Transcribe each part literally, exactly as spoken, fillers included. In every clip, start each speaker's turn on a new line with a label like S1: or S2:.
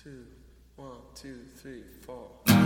S1: two, one, two, three, four.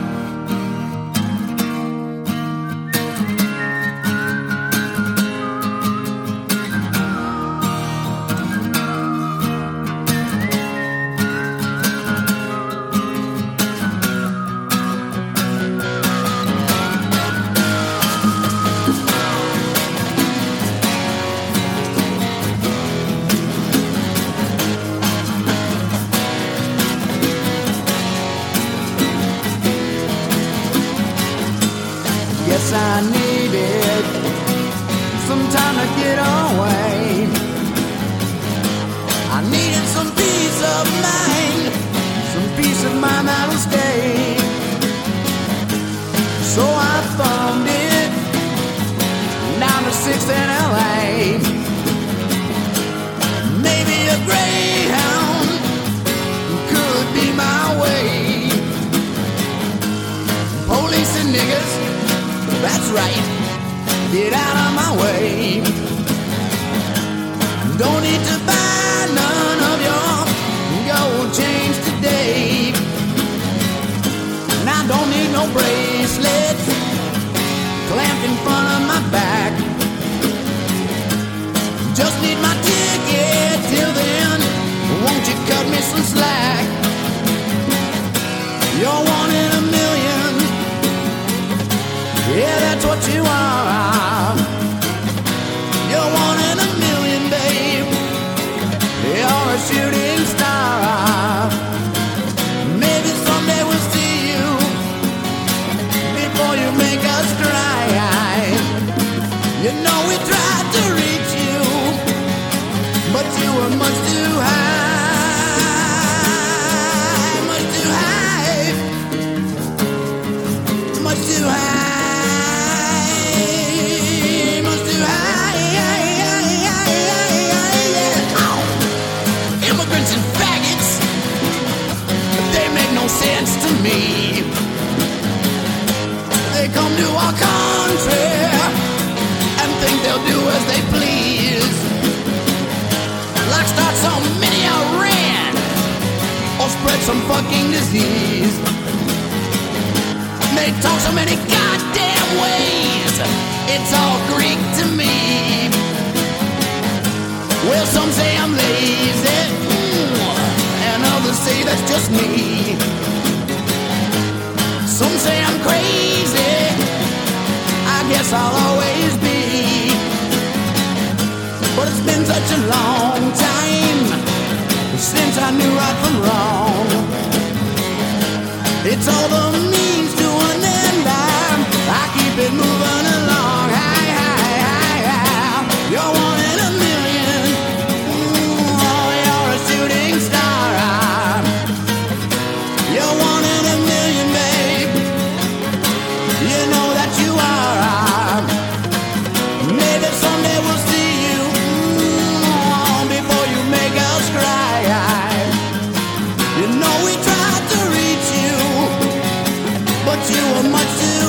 S2: Yes, I needed some time to get away. I needed some peace of mind, some peace of mind that'll stay. So I thumbed it down to sixth in L A. Maybe a Greyhound could be my way. Police and niggas, that's right, get out of my way. Don't need to buy none of your gold chains today. And I don't need no bracelets clamped in front of my back. Just need my ticket till then. Won't you cut me some slack? You're one in a million. Yeah, that's what you are. You're one in a million, babe. You're a shooting star. Maybe someday we'll see you before you make us cry. You know we tried to reach you, but you were much too high. Much too high. Much too high. Sense to me. They come to our country and think they'll do as they please, like start some mini Iran or spread some fucking disease. They talk so many goddamn ways, it's all Greek to me. Well, some say I'm lazy, and others say that's just me. Some say I'm crazy, I guess I'll always be. But it's been such a long time since I knew right from wrong. It's all the means to an end. I, I keep it moving along. Hi, hi, hi, hi. You're one in a million. Ooh, oh, you're a shooting star. You're one in a million, babe. You know that you are. Maybe someday we'll see you mm, before you make us cry. You know we tried to reach you, but you were much too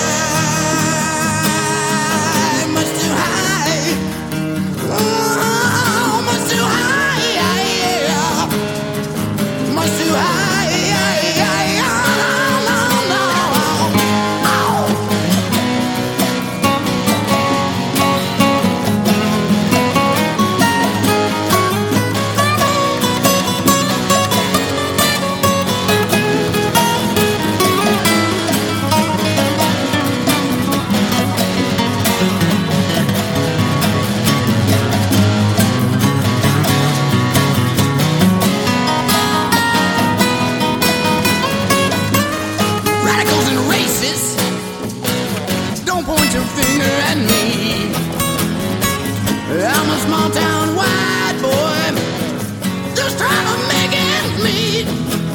S2: high. Much too high. Oh, much too high. Much too high. I'm a small town white boy, just trying to make ends meet.